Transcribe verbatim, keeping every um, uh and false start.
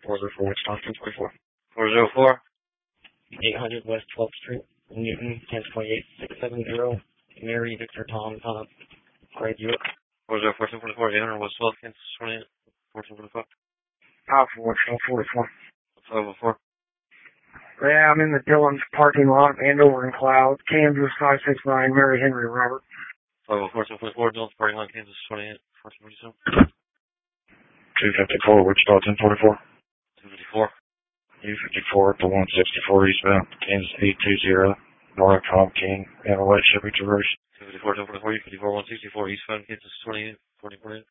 four zero four Wichita, ten twenty-four. four zero four? eight hundred West twelfth Street, Newton, ten twenty-eight six seven zero. Mary Victor Tom Tom. Greg Buick. four zero four ten forty-four, eight hundred West twelfth, Kansas twenty-eight, fourteen forty-five. Alpha Wichita, forty-four. five oh four. Yeah, I'm in the Dillon's parking lot, Andover and Cloud, Kansas five six nine, Mary Henry Robert. five oh four ten forty-four, Dillon's parking lot, Kansas twenty-eight, fourteen forty-seven. two fifty-four Wichita, ten forty-four. two fifty-four. U fifty-four to one sixty-four eastbound, Kansas eight two zero, Northcom King, and a light Chevy Traverse. two fifty-four ten forty-four, U fifty-four one sixty-four eastbound, Kansas twenty-eight, fourteen forty-eight.